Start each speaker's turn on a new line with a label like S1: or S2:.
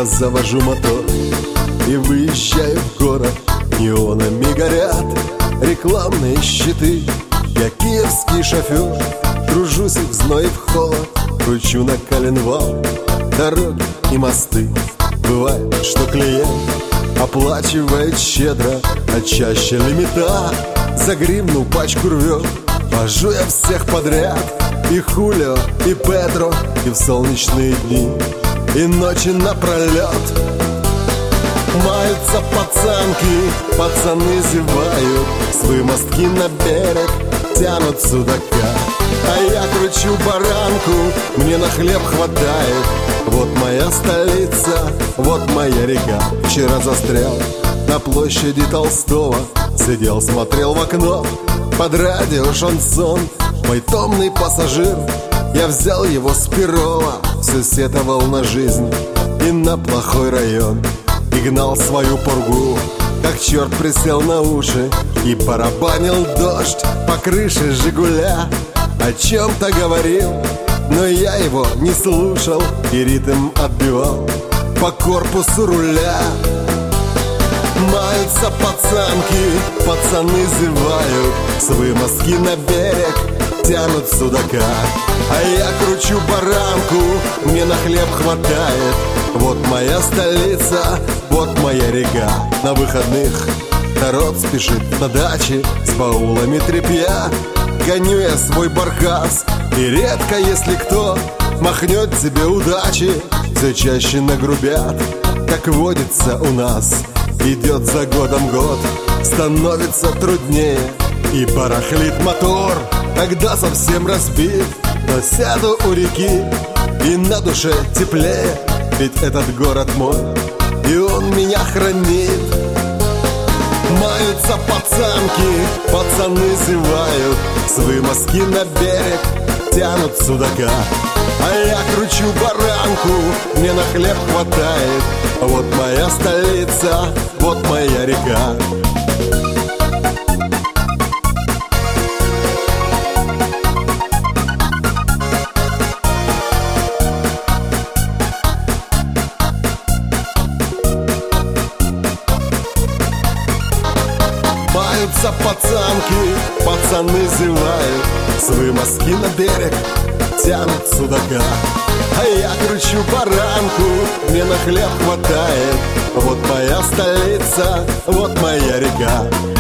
S1: Я завожу мотор и выезжаю в город. Неонами горят рекламные щиты. Я киевский шофер, кружусь в зной и в холод, кручу на коленвал дороги и мосты. Бывает, что клиент оплачивает щедро, а чаще лимита за гривну пачку рвет. Вожу я всех подряд, и Хулио, и Педро, и в солнечные дни, и ночи напролет. Маются пацанки, пацаны зевают, свои мостки на берег тянут судака. А я кручу баранку, мне на хлеб хватает. Вот моя столица, вот моя река. Вчера застрял на площади Толстого, сидел, смотрел в окно, под радио шансон. Мой томный пассажир, я взял его с Перова, все сетовал на жизнь и на плохой район. И гнал свою пургу, как черт присел на уши, и барабанил дождь по крыше Жигуля. О чем-то говорил, но я его не слушал, и ритм отбивал по корпусу руля. Маются пацанки, пацаны зевают, свои мозги на берег тянут судака. А я кручу баранку, мне на хлеб хватает. Вот моя столица, вот моя река. На выходных народ спешит на даче с баулами тряпья. Гоню я свой баркас, и редко, если кто махнет тебе удачи, все чаще нагрубят, как водится у нас. Идет за годом год, становится труднее, и барахлит мотор, тогда совсем разбит. Но сяду у реки, и на душе теплее, ведь этот город мой, и он меня хранит. Маются пацанки, пацаны зевают, свои мозги на берег тянут судака. А я кручу баранку, мне на хлеб хватает. Вот моя столица, вот моя река. Маются пацанки, пацаны зевают, свои мозги на берег тянут судака. А я кручу баранку, мне на хлеб хватает. Вот моя столица, вот моя река.